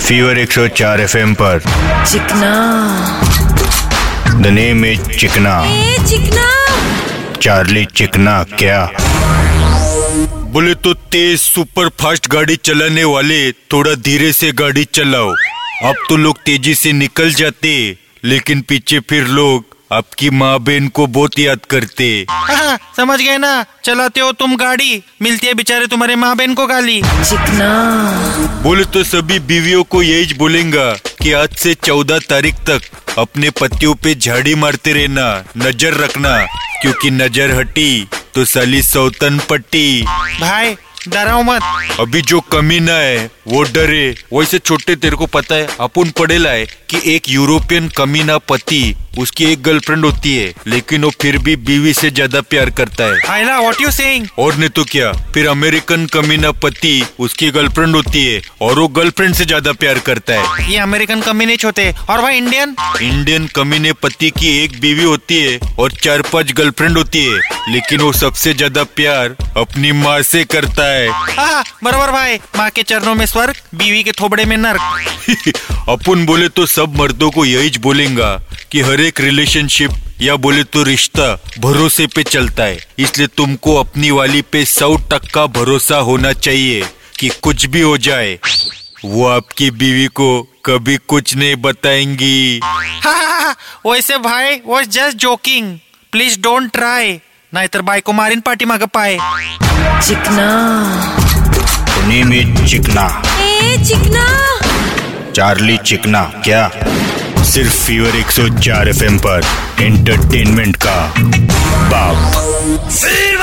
Fever 104 FM पर। चिकना, the name is चिकना। चिकना, चार्ली चिकना क्या? बोले तो तेज सुपर फास्ट गाड़ी चलाने वाले थोड़ा धीरे से गाड़ी चलाओ। अब तो लोग तेजी से निकल जाते, लेकिन पीछे फिर लोग आपकी माँ बहन को बहुत याद करते। समझ गए ना, चलाते हो तुम गाड़ी, मिलती है बेचारे तुम्हारे माँ बहन को गाली। चिकना, बोले तो सभी बीवियों को यही बोलेंगा कि आज से 14 तारीख तक अपने पतियों पे झाड़ी मारते रहना, नजर रखना, क्योंकि नजर हटी तो साली सौतन पट्टी। भाई डराओ मत। अभी जो कमीना है वो डरे। वैसे छोटे तेरे को पता है, अपन पढ़ेला है कि एक यूरोपियन कमीना पति, उसकी एक गर्लफ्रेंड होती है, लेकिन वो फिर भी बीवी से ज्यादा प्यार करता है। आइला, व्हाट यू सेइंग? और नहीं तो क्या, फिर अमेरिकन कमीना पति, उसकी गर्लफ्रेंड होती है और वो गर्लफ्रेंड से ज्यादा प्यार करता है। ये अमेरिकन कमीने होते। और भाई इंडियन कमीने पति की एक बीवी होती है और 4-5 गर्लफ्रेंड होती है, लेकिन वो सबसे ज्यादा प्यार अपनी माँ से करता है। बराबर भाई, माँ के चरणों में स्वर्ग, बीवी के थोबड़े में नर्क। अपन बोले तो सब मर्दों को यही बोलेंगा कि हर एक रिलेशनशिप या बोले तो रिश्ता भरोसे पे चलता है, इसलिए तुमको अपनी वाली पे 100% भरोसा होना चाहिए कि कुछ भी हो जाए वो आपकी बीवी को कभी कुछ नहीं बताएंगी। वैसे भाई was just joking, please don't try, नाहीतर बायको मारीन पाठी माग पाय। चिकना, द नेम इज चिकना। चिकना, चार्ली चिकना क्या? सिर्फ फीवर 104 FM पर, एंटरटेनमेंट का बाप।